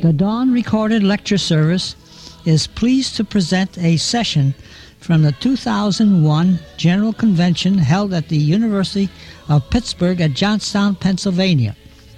The Dawn Recorded Lecture Service is pleased to present a session from the 2001 General Convention held at the University of Pittsburgh at Johnstown, Pennsylvania.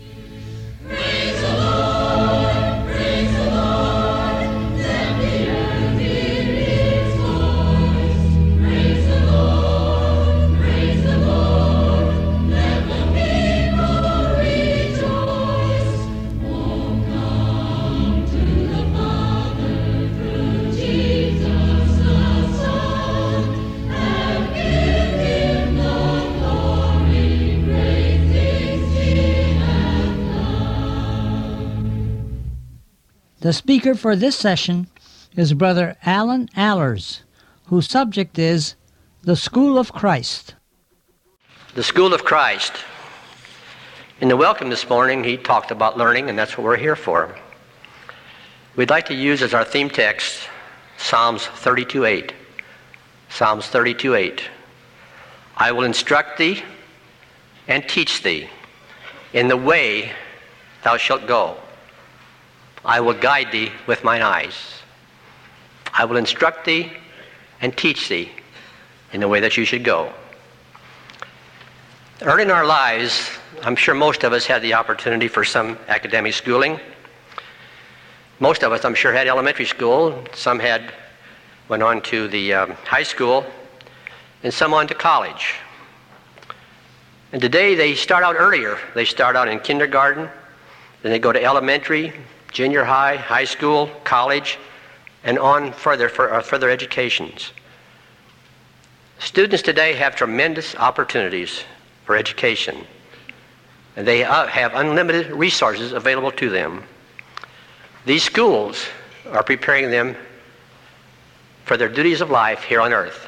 The speaker for this session is Brother Alan Allers, whose subject is The School of Christ. The School of Christ. In the welcome this morning, he talked about learning, and that's what we're here for. We'd like to use as our theme text Psalms 32:8. Psalms 32:8. I will instruct thee and teach thee in the way thou shalt go. I will guide thee with mine eyes. I will instruct thee and teach thee in the way that you should go. Early in our lives, I'm sure most of us had the opportunity for some academic schooling. Most of us, I'm sure, had elementary school. Some went on to the high school, and some on to college. And today they start out earlier. They start out in kindergarten, then they go to elementary, junior high, high school, college, and on further for further educations. Students today have tremendous opportunities for education, and they have unlimited resources available to them. These schools are preparing them for their duties of life here on earth.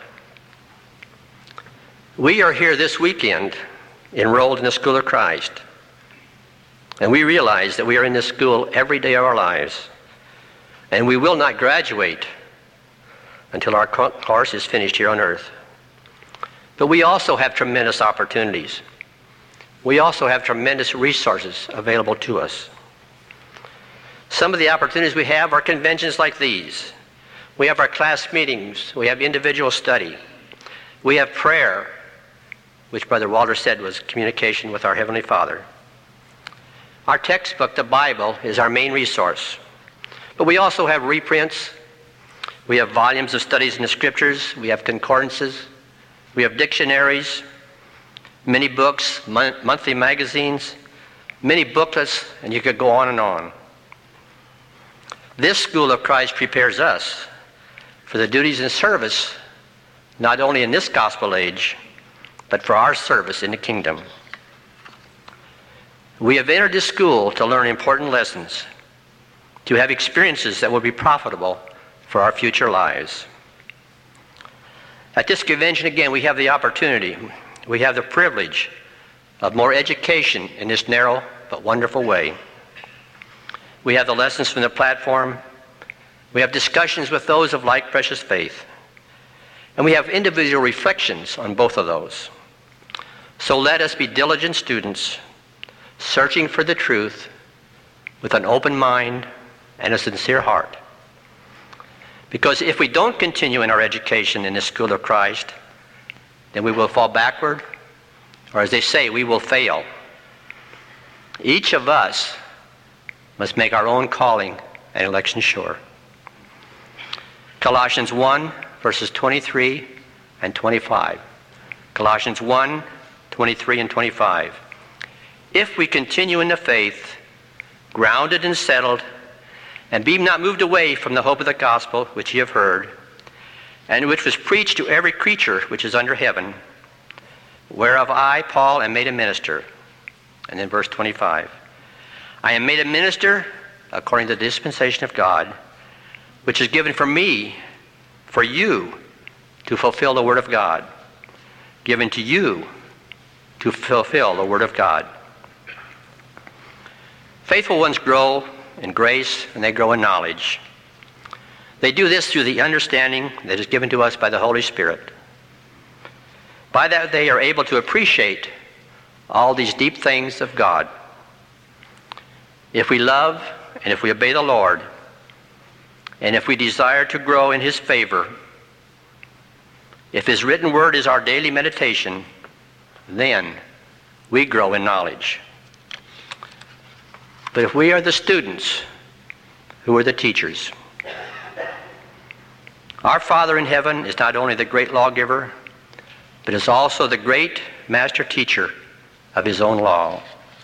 We are here this weekend enrolled in the School of Christ. And we realize that we are in this school every day of our lives. And we will not graduate until our course is finished here on earth. But we also have tremendous opportunities. We also have tremendous resources available to us. Some of the opportunities we have are conventions like these. We have our class meetings. We have individual study. We have prayer, which Brother Walter said was communication with our Heavenly Father. Our textbook, the Bible, is our main resource. But we also have reprints. We have volumes of studies in the Scriptures. We have concordances. We have dictionaries, many books, monthly magazines, many booklets, and you could go on and on. This School of Christ prepares us for the duties and service, not only in this gospel age, but for our service in the kingdom. We have entered this school to learn important lessons, to have experiences that will be profitable for our future lives. At this convention, again, we have the opportunity, we have the privilege of more education in this narrow but wonderful way. We have the lessons from the platform. We have discussions with those of like precious faith. And we have individual reflections on both of those. So let us be diligent students, searching for the truth with an open mind and a sincere heart. Because if we don't continue in our education in the School of Christ, then we will fall backward, or as they say, we will fail. Each of us must make our own calling and election sure. Colossians 1, verses 23 and 25. Colossians 1, 23 and 25. If we continue in the faith, grounded and settled, and be not moved away from the hope of the gospel which ye have heard, and which was preached to every creature which is under heaven, whereof I, Paul, am made a minister. And then verse 25. I am made a minister according to the dispensation of God, which is given for me, for you, to fulfill the word of God. Given to you to fulfill the word of God. Faithful ones grow in grace and they grow in knowledge. They do this through the understanding that is given to us by the Holy Spirit. By that they are able to appreciate all these deep things of God. If we love and if we obey the Lord, and if we desire to grow in His favor, if His written word is our daily meditation, then we grow in knowledge. But if we are the students, who are the teachers? Our Father in heaven is not only the great lawgiver, but is also the great master teacher of His own law.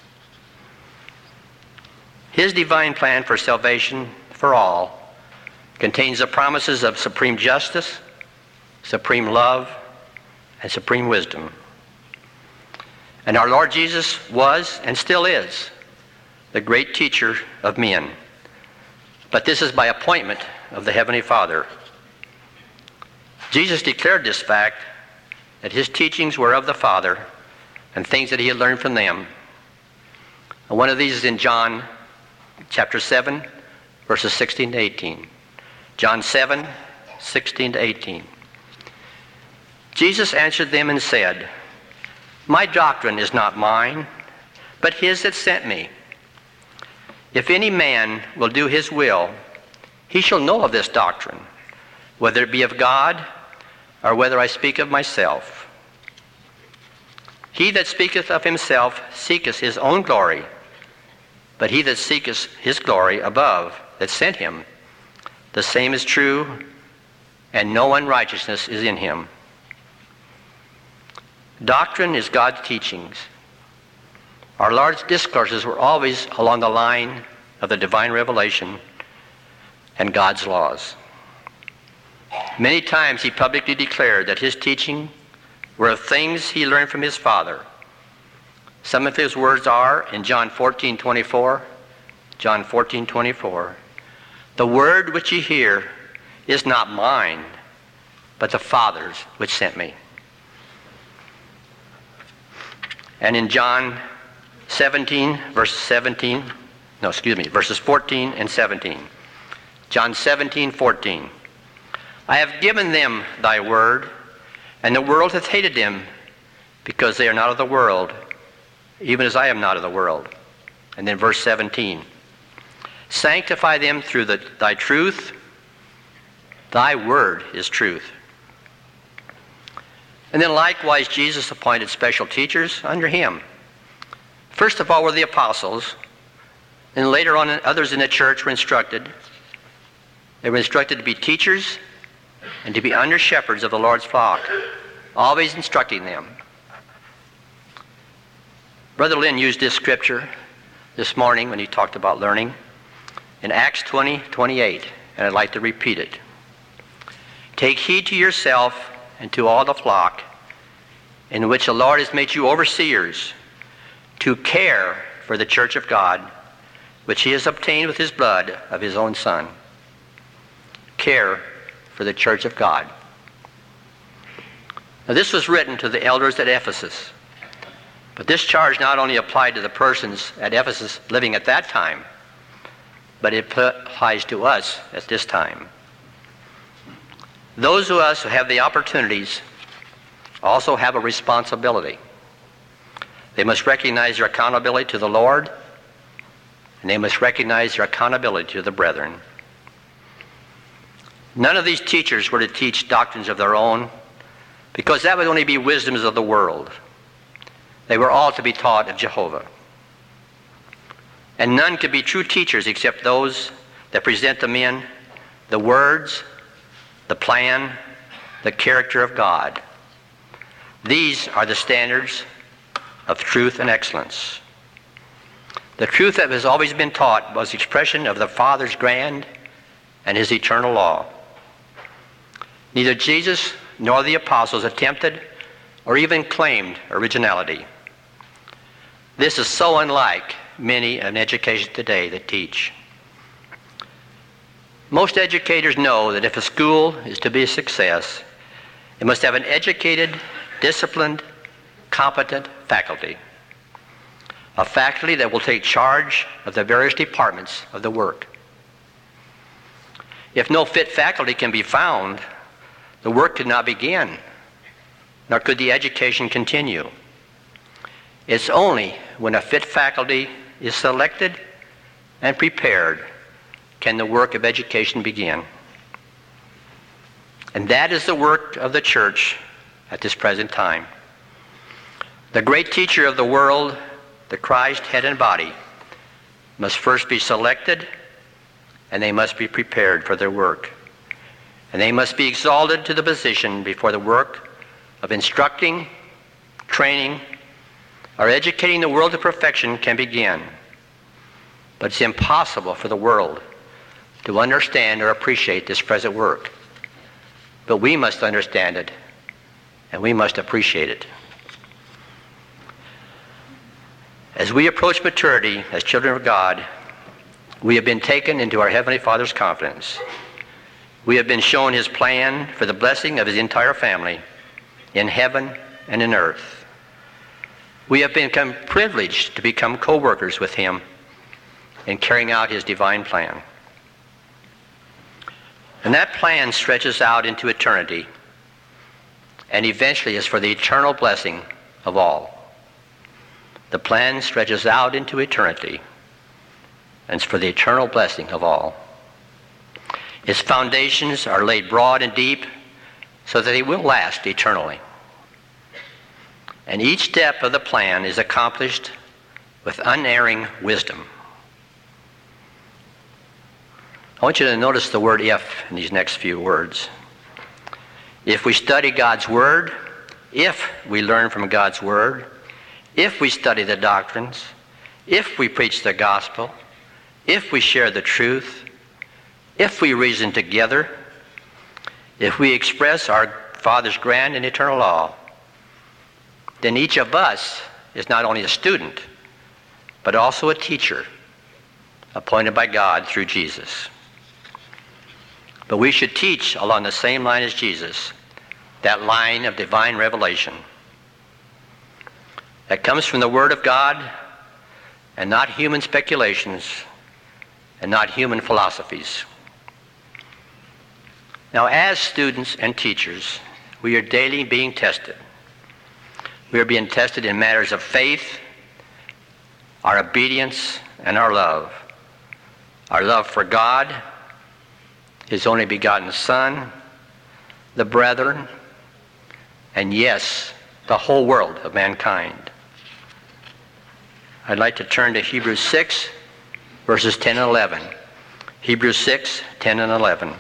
His divine plan for salvation for all contains the promises of supreme justice, supreme love, and supreme wisdom. And our Lord Jesus was and still is the great teacher of men. But this is by appointment of the Heavenly Father. Jesus declared this fact, that His teachings were of the Father and things that He had learned from them. And one of these is in John chapter 7, verses 16 to 18. John 7, 16 to 18. Jesus answered them and said, "My doctrine is not mine, but His that sent me. If any man will do His will, he shall know of this doctrine, whether it be of God or whether I speak of myself. He that speaketh of himself seeketh his own glory, but he that seeketh his glory above that sent him, the same is true, and no unrighteousness is in him." Doctrine is God's teachings. Our Lord's discourses were always along the line of the divine revelation and God's laws. Many times He publicly declared that His teaching were of things He learned from His Father. Some of His words are in John 14:24, John 14:24, "The word which ye hear is not mine, but the Father's which sent me." And in John 17, verses 14 and 17. John 17:14. "I have given them thy word, and the world hath hated them, because they are not of the world, even as I am not of the world." And then verse 17. "Sanctify them through thy truth. Thy word is truth." And then likewise Jesus appointed special teachers under Him. First of all were the apostles, and later on others in the church were instructed. They were instructed to be teachers and to be under shepherds of the Lord's flock, always instructing them. Brother Lynn used this scripture this morning when he talked about learning in Acts 20:28, and I'd like to repeat it. "Take heed to yourself and to all the flock, in which the Lord has made you overseers, to care for the church of God, which He has obtained with His blood of His own Son." Care for the church of God. Now this was written to the elders at Ephesus, but this charge not only applied to the persons at Ephesus living at that time, but it applies to us at this time. Those of us who have the opportunities also have a responsibility. They must recognize their accountability to the Lord, and they must recognize their accountability to the brethren. None of these teachers were to teach doctrines of their own, because that would only be wisdoms of the world. They were all to be taught of Jehovah. And none could be true teachers except those that present to men the words, the plan, the character of God. These are the standards of truth and excellence. The truth that has always been taught was the expression of the Father's grand and His eternal law. Neither Jesus nor the apostles attempted or even claimed originality. This is so unlike many in education today that teach. Most educators know that if a school is to be a success, it must have an educated, disciplined, competent faculty. A faculty that will take charge of the various departments of the work. If no fit faculty can be found, the work could not begin, nor could the education continue. It's only when a fit faculty is selected and prepared can the work of education begin. And that is the work of the church at this present time. The great teacher of the world, the Christ, head and body, must first be selected, and they must be prepared for their work. And they must be exalted to the position before the work of instructing, training, or educating the world to perfection can begin. But it's impossible for the world to understand or appreciate this present work. But we must understand it, and we must appreciate it. As we approach maturity as children of God, we have been taken into our Heavenly Father's confidence. We have been shown His plan for the blessing of His entire family in heaven and in earth. We have become privileged to become co-workers with Him in carrying out His divine plan. And that plan stretches out into eternity and eventually is for the eternal blessing of all. The plan stretches out into eternity and is for the eternal blessing of all. Its foundations are laid broad and deep so that they will last eternally. And each step of the plan is accomplished with unerring wisdom. I want you to notice the word "if" in these next few words. If we study God's Word, if we learn from God's Word, if we study the doctrines, if we preach the gospel, if we share the truth, if we reason together, if we express our Father's grand and eternal law, then each of us is not only a student, but also a teacher appointed by God through Jesus. But we should teach along the same line as Jesus, that line of divine revelation that comes from the Word of God and not human speculations and not human philosophies. Now, as students and teachers, we are daily being tested. We are being tested in matters of faith, our obedience, and our love. Our love for God, His only begotten Son, the brethren, and yes, the whole world of mankind. I'd like to turn to Hebrews 6, verses 10 and 11. Hebrews 6, 10 and 11.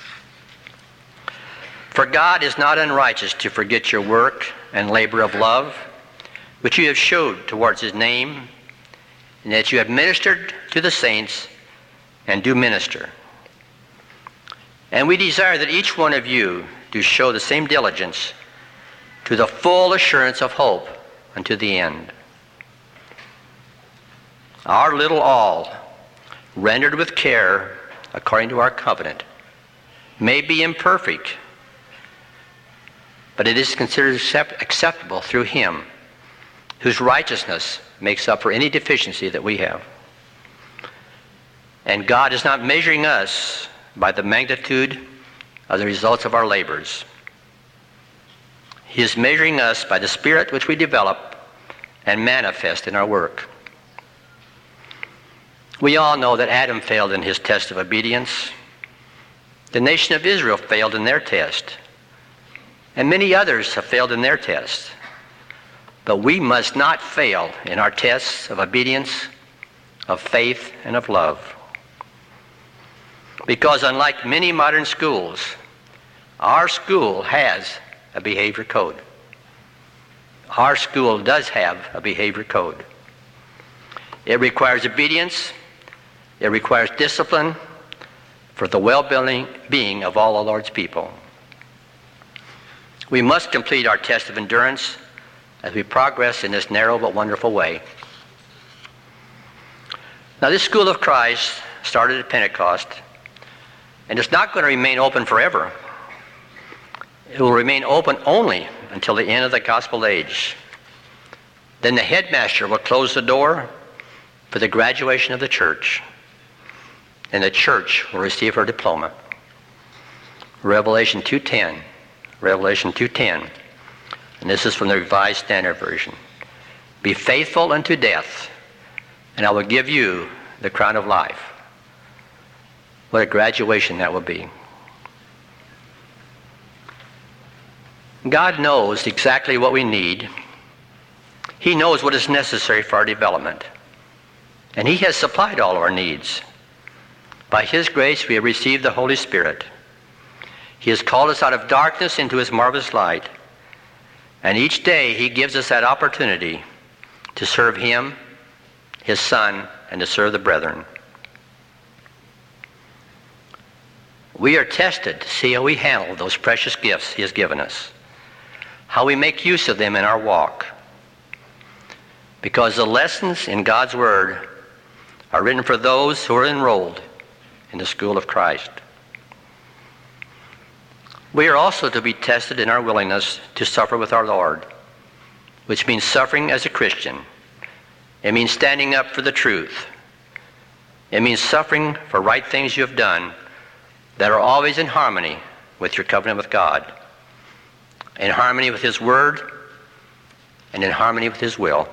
For God is not unrighteous to forget your work and labor of love, which you have showed towards His name, and that you have ministered to the saints and do minister. And we desire that each one of you do show the same diligence to the full assurance of hope unto the end. Our little all, rendered with care according to our covenant, may be imperfect, but it is considered acceptable through Him, whose righteousness makes up for any deficiency that we have. And God is not measuring us by the magnitude of the results of our labors. He is measuring us by the Spirit which we develop and manifest in our work. We all know that Adam failed in his test of obedience. The nation of Israel failed in their test. And many others have failed in their test. But we must not fail in our tests of obedience, of faith, and of love. Because unlike many modern schools, our school has a behavior code. Our school does have a behavior code. It requires obedience. It requires discipline for the well-being of all the Lord's people. We must complete our test of endurance as we progress in this narrow but wonderful way. Now, this school of Christ started at Pentecost, and it's not going to remain open forever. It will remain open only until the end of the gospel age. Then the headmaster will close the door for the graduation of the church, and the church will receive her diploma. Revelation 2:10. Revelation 2:10. And this is from the Revised Standard Version. Be faithful unto death, and I will give you the crown of life. What a graduation that will be. God knows exactly what we need. He knows what is necessary for our development. And He has supplied all our needs. By His grace, we have received the Holy Spirit. He has called us out of darkness into His marvelous light. And each day He gives us that opportunity to serve Him, His Son, and to serve the brethren. We are tested to see how we handle those precious gifts He has given us, how we make use of them in our walk. Because the lessons in God's Word are written for those who are enrolled in the school of Christ. We are also to be tested in our willingness to suffer with our Lord, which means suffering as a Christian. It means standing up for the truth. It means suffering for right things you have done that are always in harmony with your covenant with God, in harmony with His Word, and in harmony with His will.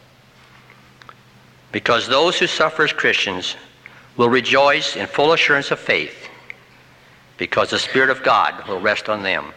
Because those who suffer as Christians will rejoice in full assurance of faith, because the Spirit of God will rest on them.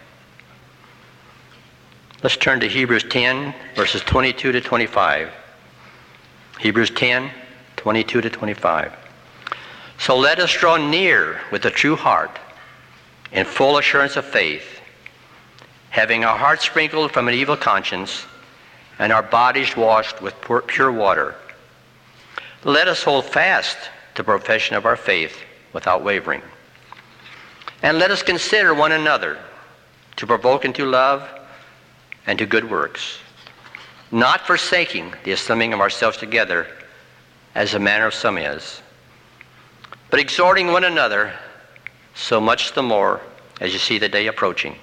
Let's turn to Hebrews 10, verses 22 to 25. Hebrews 10, 22 to 25. So let us draw near with a true heart, in full assurance of faith, having our hearts sprinkled from an evil conscience, and our bodies washed with pure water. Let us hold fast to the profession of our faith without wavering. And let us consider one another to provoke into love and to good works, not forsaking the assembling of ourselves together, as the manner of some is, but exhorting one another, so much the more as you see the day approaching.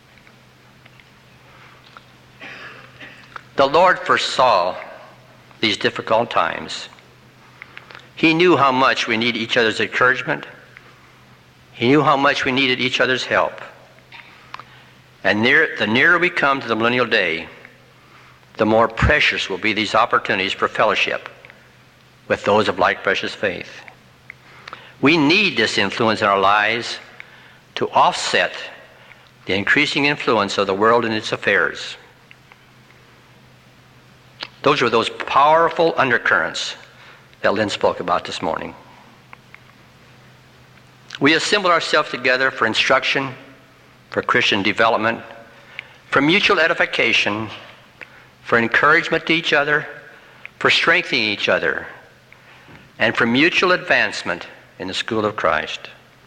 The Lord foresaw these difficult times. He knew how much we need each other's encouragement. He knew how much we needed each other's help. And the nearer we come to the millennial day, the more precious will be these opportunities for fellowship with those of like precious faith. We need this influence in our lives to offset the increasing influence of the world and its affairs. Those were those powerful undercurrents that Lynn spoke about this morning. We assemble ourselves together for instruction, for Christian development, for mutual edification, for encouragement to each other, for strengthening each other, and for mutual advancement in the school of Christ.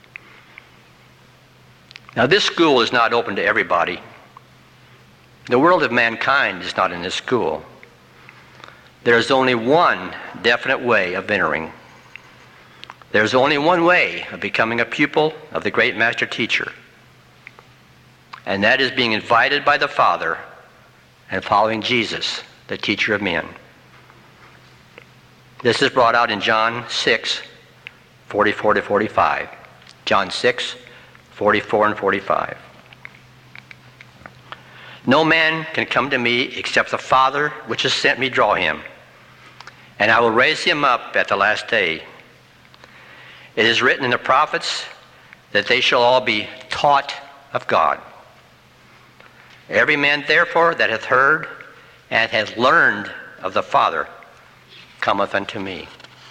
Now, this school is not open to everybody. The world of mankind is not in this school. There is only one definite way of entering. There's only one way of becoming a pupil of the great master teacher, and that is being invited by the Father and following Jesus, the teacher of men. This is brought out in John 6, 44 to 45. John 6, 44 and 45. No man can come to me except the Father which has sent me draw him, and I will raise him up at the last day. It is written in the prophets that they shall all be taught of God. Every man therefore that hath heard and hath learned of the Father cometh unto me.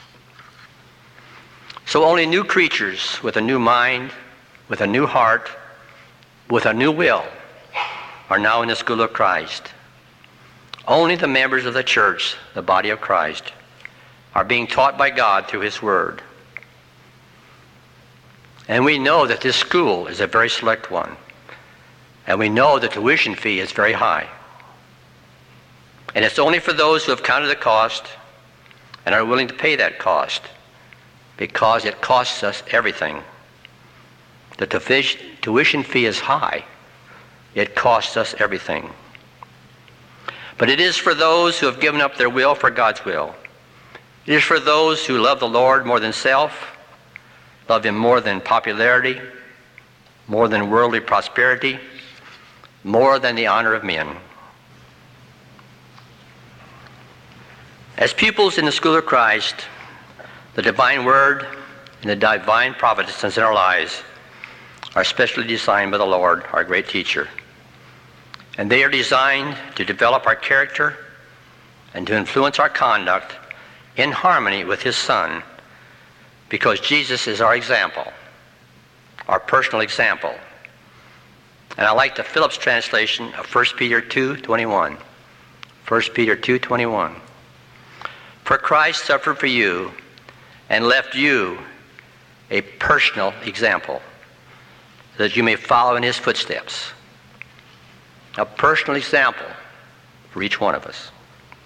So only new creatures with a new mind, with a new heart, with a new will are now in the school of Christ. Only the members of the church, the body of Christ, are being taught by God through His Word. And we know that this school is a very select one. And we know the tuition fee is very high. And it's only for those who have counted the cost and are willing to pay that cost, because it costs us everything. The tuition fee is high. It costs us everything. But it is for those who have given up their will for God's will. It is for those who love the Lord more than self, love Him more than popularity, more than worldly prosperity, more than the honor of men. As pupils in the school of Christ, The divine word and the divine providence in our lives are specially designed by the Lord, our great teacher. And they are designed to develop our character and to influence our conduct in harmony with his Son, because Jesus is our example, our personal example. And I like the Phillips translation of 1 Peter 2:21. 1 Peter 2:21. For Christ suffered for you and left you a personal example, so that you may follow in his footsteps. A personal example for each one of us.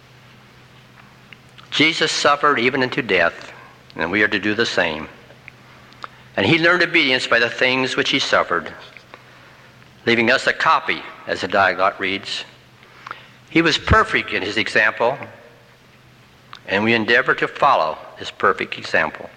Jesus suffered even unto death, and we are to do the same. And he learned obedience by the things which he suffered, leaving us a copy, as the Diaglott reads. He was perfect in his example, and we endeavor to follow his perfect example.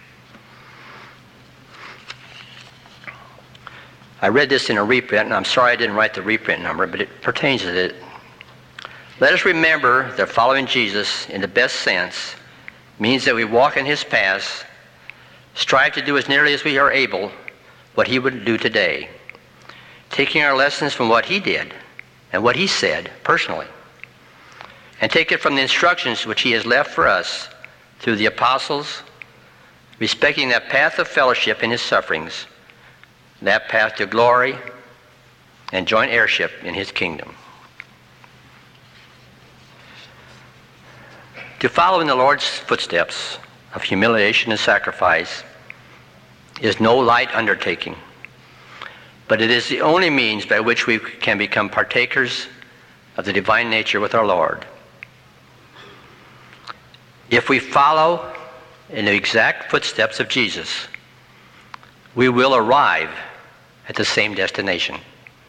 I read this in a reprint, and I'm sorry I didn't write the reprint number, but it pertains to it. Let us remember that following Jesus in the best sense means that we walk in his paths, strive to do as nearly as we are able what he would do today, taking our lessons from what he did and what he said personally, and take it from the instructions which he has left for us through the apostles, respecting that path of fellowship in his sufferings, that path to glory and joint heirship in his kingdom. To follow in the Lord's footsteps of humiliation and sacrifice is no light undertaking, but it is the only means by which we can become partakers of the divine nature with our Lord. If we follow in the exact footsteps of Jesus, we will arrive at the same destination.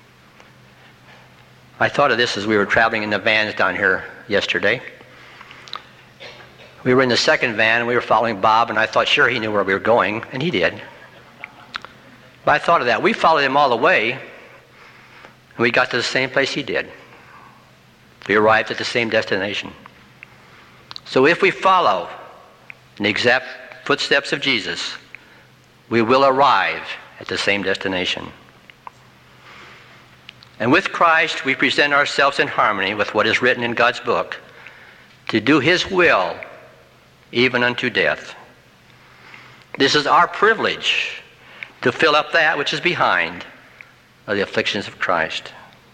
I thought of this as we were traveling in the vans down here yesterday. We were in the second van, and we were following Bob, and I thought sure he knew where we were going, and he did. But I thought of that. We followed him all the way, and we got to the same place he did. We arrived at the same destination. So if we follow in the exact footsteps of Jesus, we will arrive at the same destination. And with Christ, we present ourselves in harmony with what is written in God's book, to do his will even unto death. This is our privilege, to fill up that which is behind of the afflictions of Christ.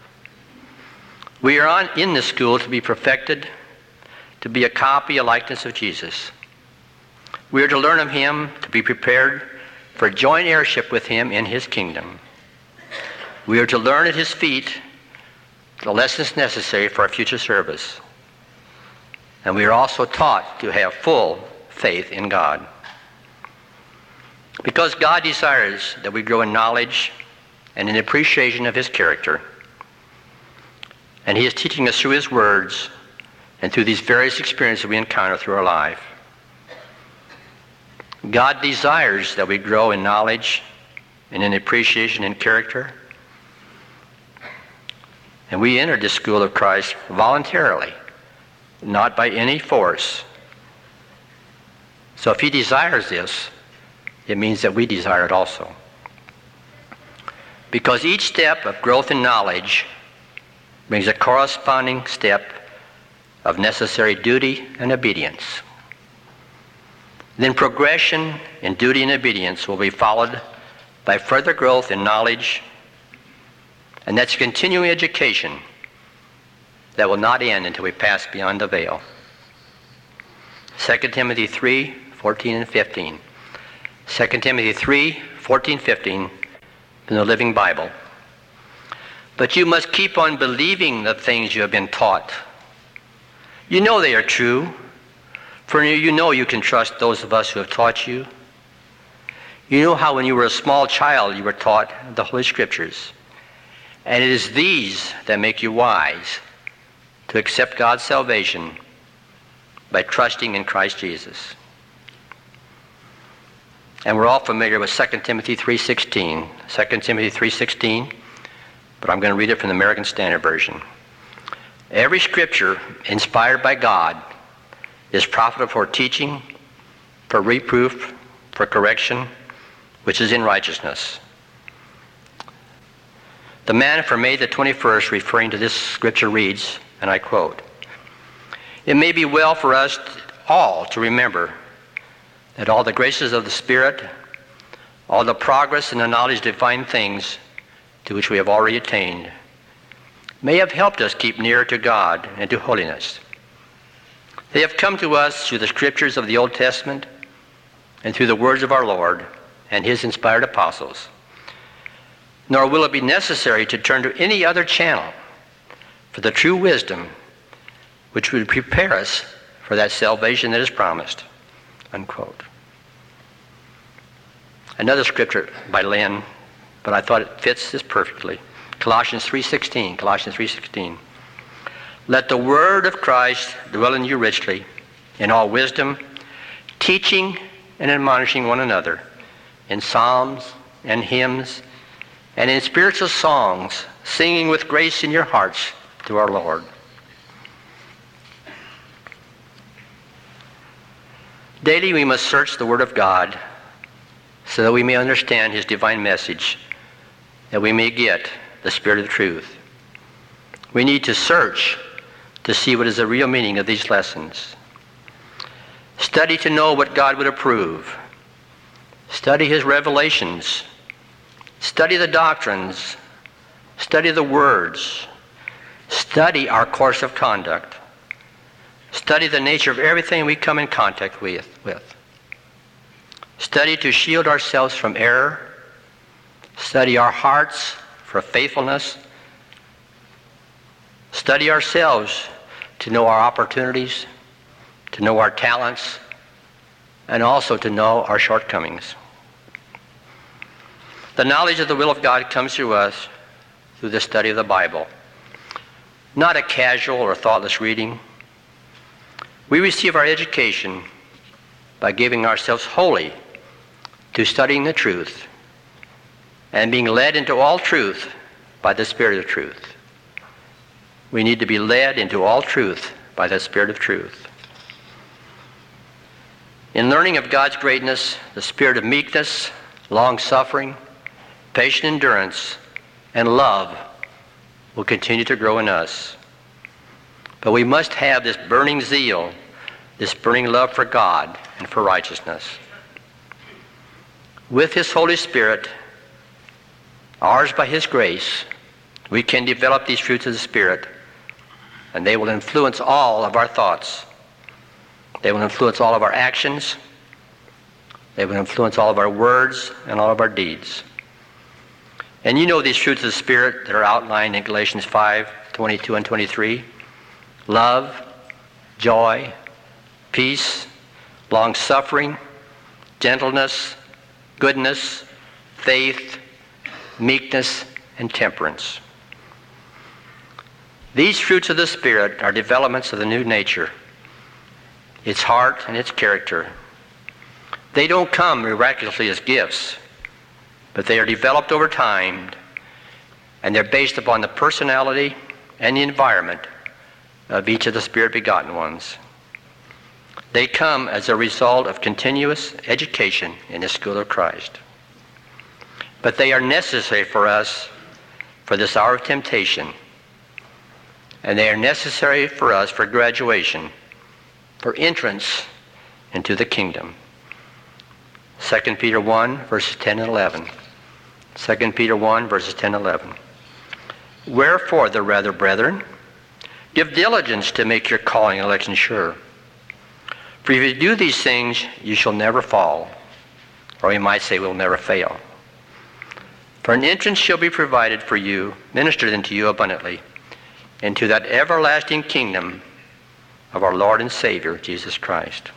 We are in this school to be perfected, to be a copy, a likeness of Jesus. We are to learn of him, to be prepared for joint heirship with him in his kingdom. We are to learn at his feet the lessons necessary for our future service. And we are also taught to have full faith in God. Because God desires that we grow in knowledge and in appreciation of his character. And he is teaching us through his words and through these various experiences we encounter through our life. God desires that we grow in knowledge and in appreciation and character. And we enter this school of Christ voluntarily, not by any force. So if he desires this, it means that we desire it also. Because each step of growth in knowledge brings a corresponding step of necessary duty and obedience. Then progression in duty and obedience will be followed by further growth in knowledge, and that's continuing education that will not end until we pass beyond the veil. 2 Timothy 3:14 and 15. 2 Timothy 3:14, 15 from the Living Bible. But you must keep on believing the things you have been taught. You know they are true, for you know you can trust those of us who have taught you. You know how when you were a small child you were taught the Holy Scriptures. And it is these that make you wise to accept God's salvation by trusting in Christ Jesus. And we're all familiar with 2 Timothy 3:16. 2 Timothy 3:16, but I'm going to read it from the American Standard Version. Every scripture inspired by God is profitable for teaching, for reproof, for correction, which is in righteousness. The manna for May the 21st, referring to this scripture, reads, and I quote, "It may be well for us all to remember that all the graces of the Spirit, all the progress in the knowledge of divine things to which we have already attained, may have helped us keep nearer to God and to holiness. They have come to us through the scriptures of the Old Testament and through the words of our Lord and his inspired apostles. Nor will it be necessary to turn to any other channel for the true wisdom which would prepare us for that salvation that is promised." Unquote. Another scripture by Lynn, but I thought it fits this perfectly. Colossians 3:16. "Let the word of Christ dwell in you richly, in all wisdom, teaching and admonishing one another in psalms and hymns and in spiritual songs, singing with grace in your hearts to our Lord." Daily we must search the Word of God so that we may understand his divine message, that we may get the Spirit of truth. We need to search to see what is the real meaning of these lessons. Study to know what God would approve. Study his revelations. Study the doctrines. Study the words. Study our course of conduct. Study the nature of everything we come in contact with. Study to shield ourselves from error. Study our hearts for faithfulness. Study ourselves to know our opportunities, to know our talents, and also to know our shortcomings. The knowledge of the will of God comes to us through the study of the Bible, not a casual or thoughtless reading. We receive our education by giving ourselves wholly to studying the truth and being led into all truth by the Spirit of truth. We need to be led into all truth by the Spirit of truth. In learning of God's greatness, the spirit of meekness, long-suffering, patient endurance, and love will continue to grow in us. But we must have this burning zeal, this burning love for God and for righteousness. With his Holy Spirit, ours by his grace, we can develop these fruits of the Spirit, and they will influence all of our thoughts. They will influence all of our actions. They will influence all of our words and all of our deeds. And you know these fruits of the Spirit that are outlined in Galatians 5:22 and 23. Love, joy, peace, long-suffering, gentleness, goodness, faith, meekness, and temperance. These fruits of the Spirit are developments of the new nature, its heart and its character. They don't come miraculously as gifts, but they are developed over time, and they're based upon the personality and the environment of each of the Spirit-begotten ones. They come as a result of continuous education in the school of Christ. But they are necessary for us for this hour of temptation, and they are necessary for us for graduation, for entrance into the kingdom. 2 Peter 1, verses 10 and 11. 2 Peter 1, verses 10 and 11. "Wherefore, the rather, brethren, give diligence to make your calling and election sure. For if you do these things, you shall never fall." Or we might say, we'll never fail. "For an entrance shall be provided for you, ministered unto you abundantly, into that everlasting kingdom of our Lord and Savior, Jesus Christ."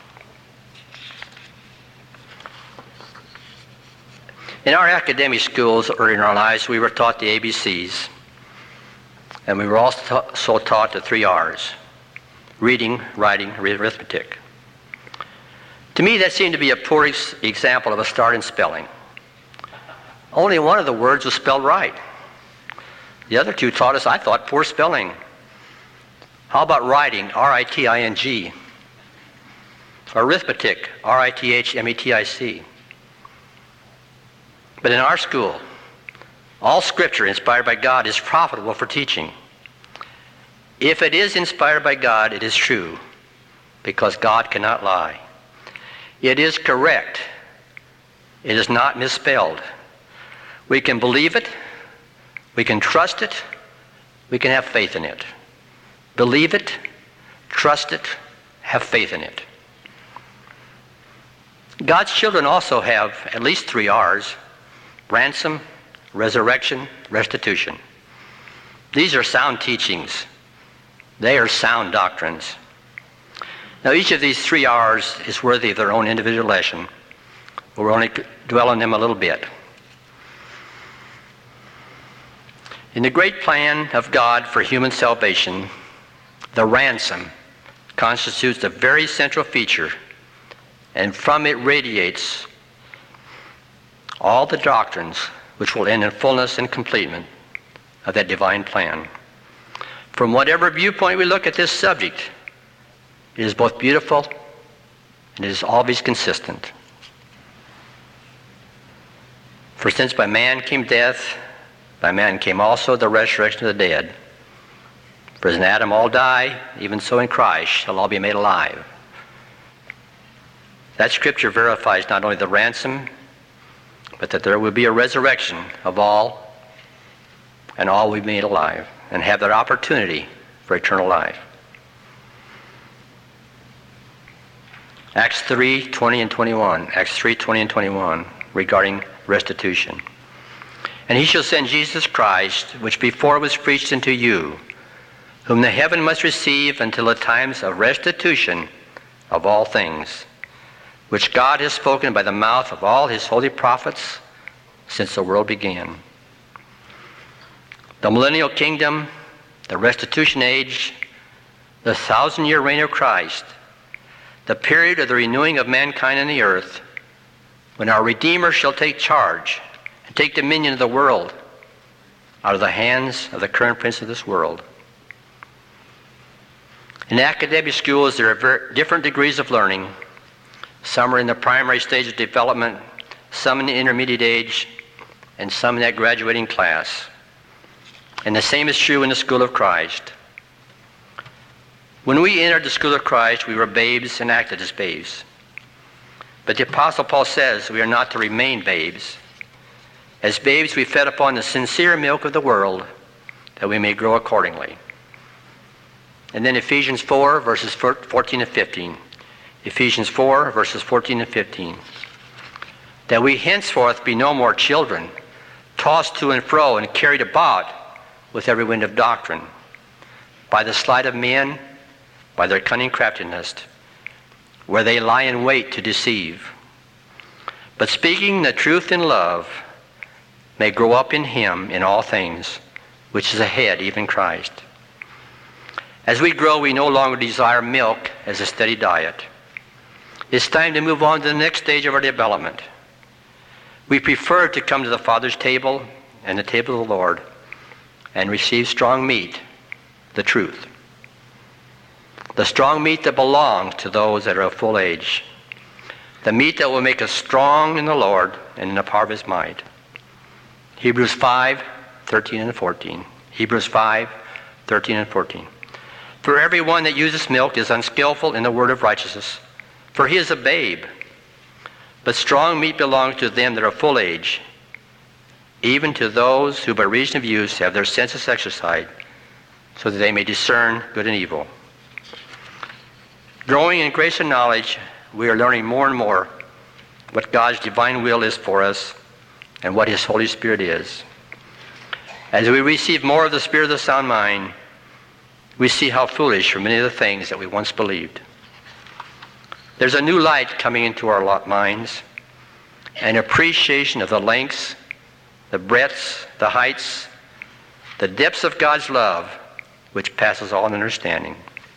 In our academic schools early in our lives, we were taught the ABCs, and we were also taught the 3 R's: reading, writing, arithmetic. To me, that seemed to be a poor example of a start in spelling. Only one of the words was spelled right. The other 2 taught us, I thought, poor spelling. How about writing, R-I-T-I-N-G? arithmetic, R-I-T-H-M-E-T-I-C. But in our school, all Scripture inspired by God is profitable for teaching. If it is inspired by God, it is true, because God cannot lie. It is correct. It is not misspelled. We can believe it. We can trust it. We can have faith in it. Believe it, trust it, have faith in it. God's children also have at least 3 R's: ransom, resurrection, restitution. These are sound teachings. They are sound doctrines. Now, each of these 3 R's is worthy of their own individual lesson. We'll only dwell on them a little bit. In the great plan of God for human salvation, the ransom constitutes a very central feature, and from it radiates all the doctrines which will end in fullness and completement of that divine plan. From whatever viewpoint we look at this subject, it is both beautiful and it is always consistent. For since by man came death, by man came also the resurrection of the dead. For as in Adam all die, even so in Christ shall all be made alive. That scripture verifies not only the ransom, but that there will be a resurrection of all, and all will be made alive, and have that opportunity for eternal life. Acts 3:20 and 21. Acts 3:20 and 21 regarding restitution. And he shall send Jesus Christ, which before was preached unto you, whom the heaven must receive until the times of restitution of all things, which God has spoken by the mouth of all his holy prophets since the world began. The millennial kingdom, the restitution age, the 1,000-year reign of Christ, the period of the renewing of mankind on the earth, when our Redeemer shall take charge and take dominion of the world out of the hands of the current prince of this world. In academic schools, there are different degrees of learning. Some are in the primary stage of development, some in the intermediate age, and some in that graduating class. And the same is true in the school of Christ. When we entered the school of Christ, we were babes and acted as babes. But the Apostle Paul says we are not to remain babes. As babes, we fed upon the sincere milk of the world, that we may grow accordingly. And then Ephesians 4, verses 14 and 15. Ephesians 4, verses 14 and 15. That we henceforth be no more children, tossed to and fro and carried about with every wind of doctrine, by the sleight of men, by their cunning craftiness, where they lie in wait to deceive. But speaking the truth in love, may grow up in him in all things, which is the head, even Christ. As we grow, we no longer desire milk as a steady diet. It's time to move on to the next stage of our development. We prefer to come to the Father's table and the table of the Lord and receive strong meat, the truth. The strong meat that belongs to those that are of full age. The meat that will make us strong in the Lord and in the power of his might. Hebrews 5, 13 and 14. Hebrews 5, 13 and 14. For everyone that uses milk is unskillful in the word of righteousness, for he is a babe. But strong meat belongs to them that are full age, even to those who by reason of use have their senses exercised, so that they may discern good and evil. Growing in grace and knowledge, we are learning more and more what God's divine will is for us and what his Holy Spirit is. As we receive more of the Spirit of the sound mind, we see how foolish are many of the things that we once believed. There's a new light coming into our minds, an appreciation of the lengths, the breadths, the heights, the depths of God's love, which passes all understanding.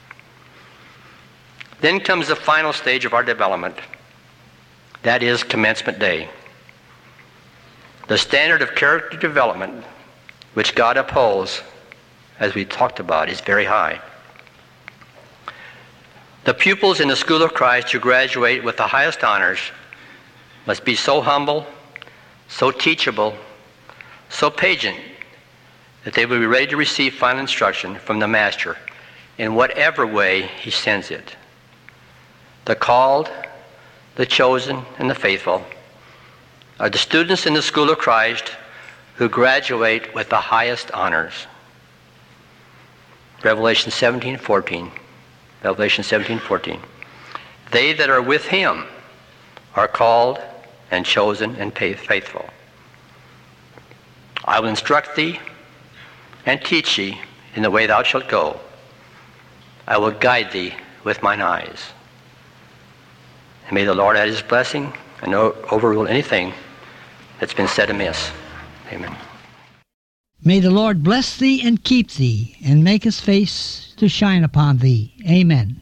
Then comes the final stage of our development. That is commencement day. The standard of character development, which God upholds, as we talked about, is very high. The pupils in the school of Christ who graduate with the highest honors must be so humble, so teachable, so patient, that they will be ready to receive final instruction from the Master in whatever way he sends it. The called, the chosen, and the faithful are the students in the school of Christ who graduate with the highest honors. Revelation 17:14. Revelation 17:14. They that are with him are called and chosen and faithful. I will instruct thee and teach thee in the way thou shalt go. I will guide thee with mine eyes. And may the Lord add his blessing and overrule anything that's been said amiss. Amen. May the Lord bless thee and keep thee, and make his face to shine upon thee. Amen.